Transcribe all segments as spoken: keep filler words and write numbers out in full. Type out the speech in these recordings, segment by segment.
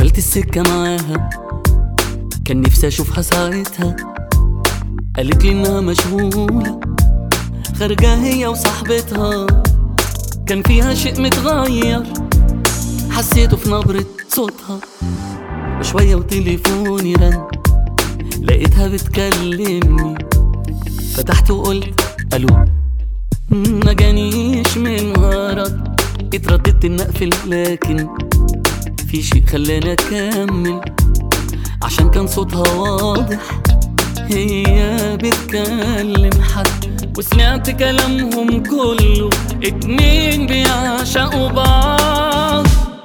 قفلت السكة معاها، كان نفسي اشوفها ساعتها. قالت لي انها مشغولة خارجة هي وصاحبتها، كان فيها شيء متغير حسيته في نبرة صوتها. وشوية وتليفوني رن، لقيتها بتكلمني، فتحت وقلت الو. ما جانيش منها رد، اترددت ان اقفل لكن في شيء خلاني اكمل، عشان كان صوتها واضح هي بتكلم حد. وسمعت كلامهم كله اتنين بيعشقوا بعض.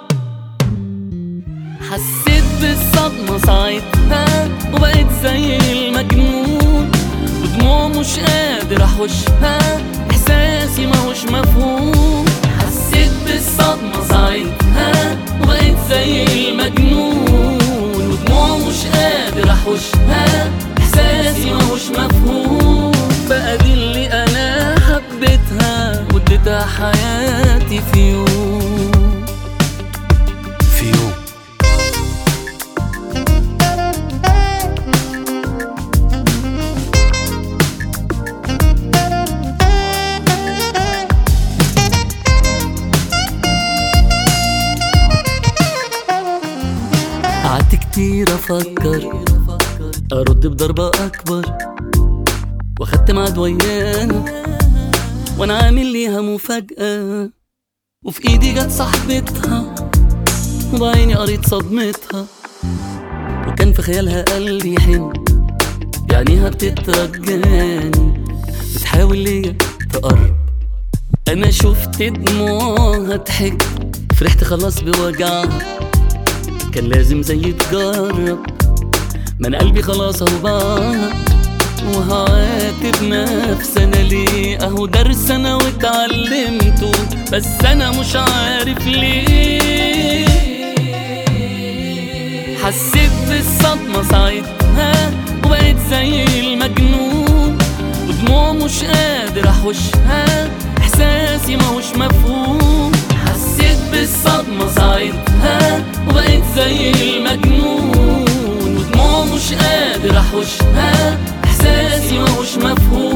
حسيت بالصدمة ساعتها وبقيت زي المجنون، ودموع مش قادر احوشها، احساسي ماهوش مفهوم. حسيت بالصدمة ساعتها وبقيت زي المجنون، ودموع مش قادر احوشها، احساسي ماهوش مفهوم. بقى دي اللي انا حبيتها واديتها حياتي في يوم في يوم. قعدت كتير افكر ارد بضربة اكبر، واخدت ميعاد وياها وانا عامل ليها مفاجأة. وفي ايدي جت صاحبتها وبعيني قريت صدمتها، وكان في خيالها قلبي يحن، بعينيها بتترجاني بتحاول ليا تقرب. انا شفت دموعها ضحك، فرحت خلاص بوجعها، كان لازم زي تجرب، ما انا قلبي خلاص اهو باع. وهعاتب نفسي انا ليه، اهو درس انا واتعلمته، بس انا مش عارف ليه. حسيت بالصدمة ساعتها وبقيت زي المجنون، ودموع مش قادر احوشها، احساسي ماهوش مفهوم. حسيت بالصدمة ساعتها وبقيت زي المجنون، ودموع مش قادر احوشها، احساسي ماهوش مفهوم.